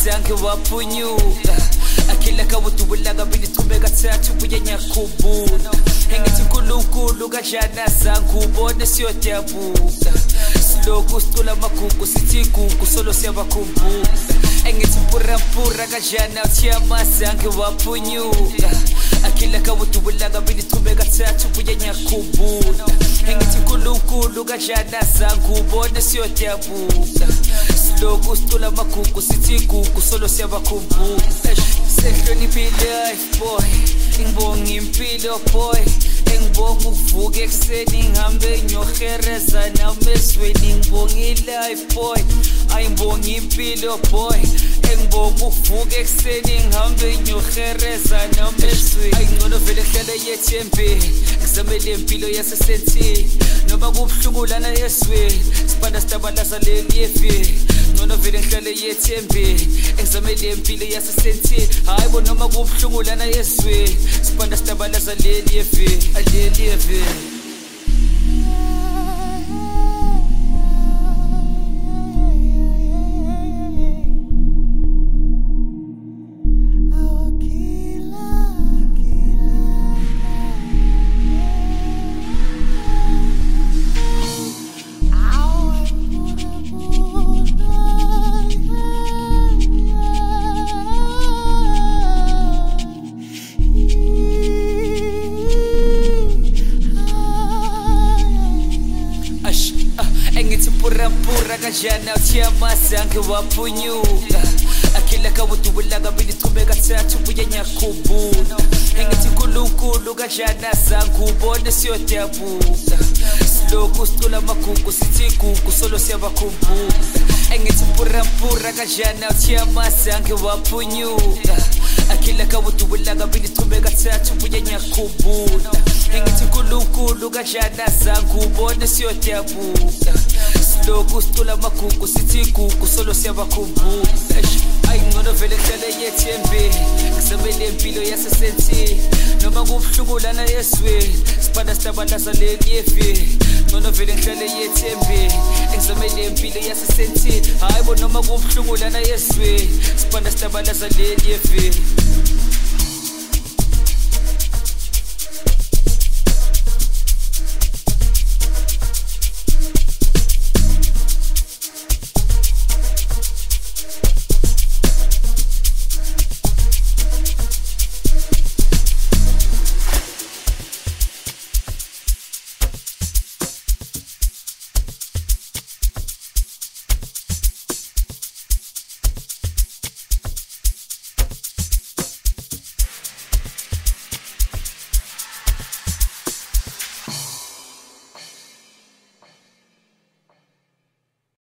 mazange waphunyuka akila kawudubulaga bilithume kathathu buye nyakhubuka engithi uNkulunkulu kanjani azange ubone siyodabuka siloku sicula amagugu sithi igugu solo siyabakhumbula engithi mpura kanjani awuthi amazange waphunyuka akila kawudubulaga bilithume kathathu buye nyakhubuka engithi uNkulunkulu kanjani azange ubone siyodabuka siloku sicula amagugu sithi igugu solo siyabakhumbula sehloniphi life boy ngibonga impilo boy engibonga ukuvuka ekseni ngihambe nyohereza namesweni ngibonga ilife boy ayibonga impilo boy engibonga ukuvuka ekseni ngihambe nyohereza namesweni ayingcono vele hlala yethembe ngizamele impilo yasesentini noma kubhlungu lana esweni sibanda sitabalaza leli yefi ngcono vele ngihlale yethembe ngizamele impilo yasesentini hayibo noma kubhlungu lana esweni sibanda sitabalaza leli yefi aleli yefi engithi mpura kanjani awuthi amazange waphunyuka akila kawudubulaga bilithume kathathu buye nyakhubuka engithi uNkulunkulu kanjani azange ubone siyodabuka siloku sicula amagugu sithi igugu solo siyabakhumbula engithi mpura kanjani awuthi amazange waphunyuka akila kawudubulaga bilithume kathathu buye nyakhubuka engithi uNkulunkulu kanjani azange ubone siyodabuka siloku sicula amagugu sithi igugu solo siyabakhumbula ayingcono vele hlale yethembe ngizamele impilo yasesentini noma kubhlungu lana esweni sibanda sitabalaza leli yefi ngcono vele ngihlale yethembe ngizamele impilo yasesentini hayibo noma kubhlungu lana esweni sibanda sitabalaza leli yefi